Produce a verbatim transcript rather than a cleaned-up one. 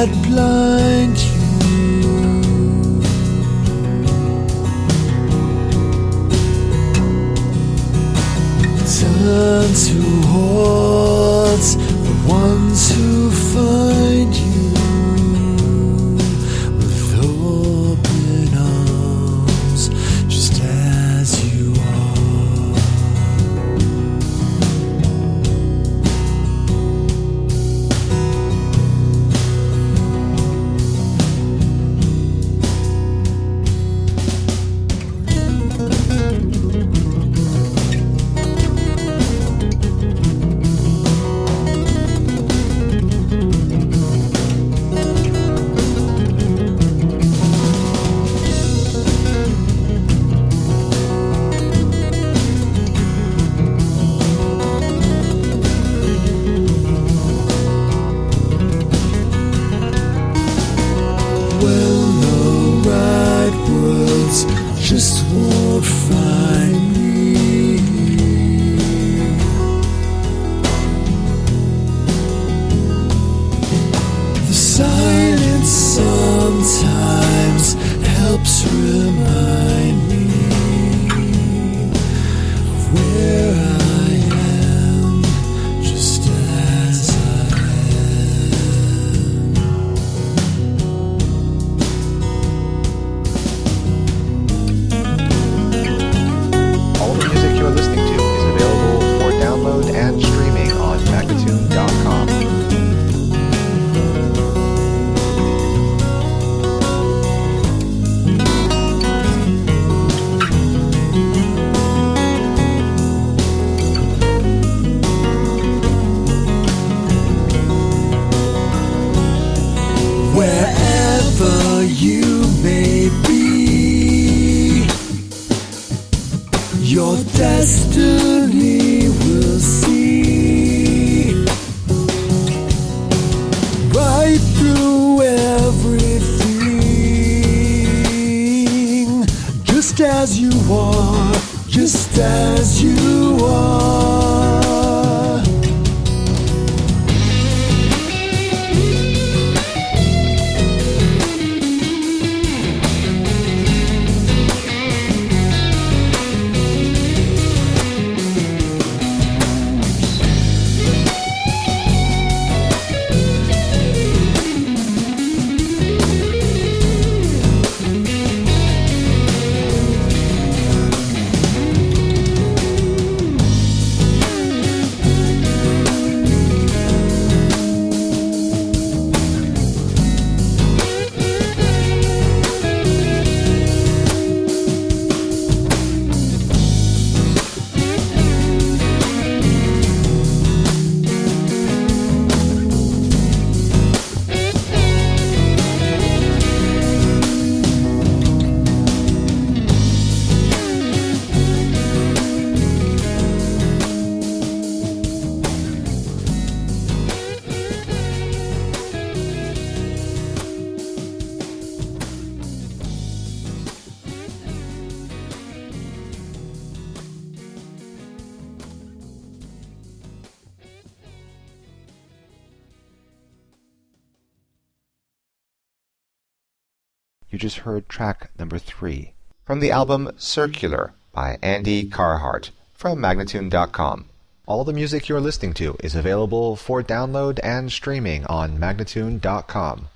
that blind you. Turn towards the ones who find you with open arms, just as you are. Just won't find me. The silence sometimes helps remind me of where I am, just as I and streaming on Magnatune dot com. Wherever you may be, your destiny will see right through everything, just as you are, just as you are. You just heard track number three from the album Circular by Andy Carhart from Magnatune dot com. All the music you're listening to is available for download and streaming on Magnatune dot com.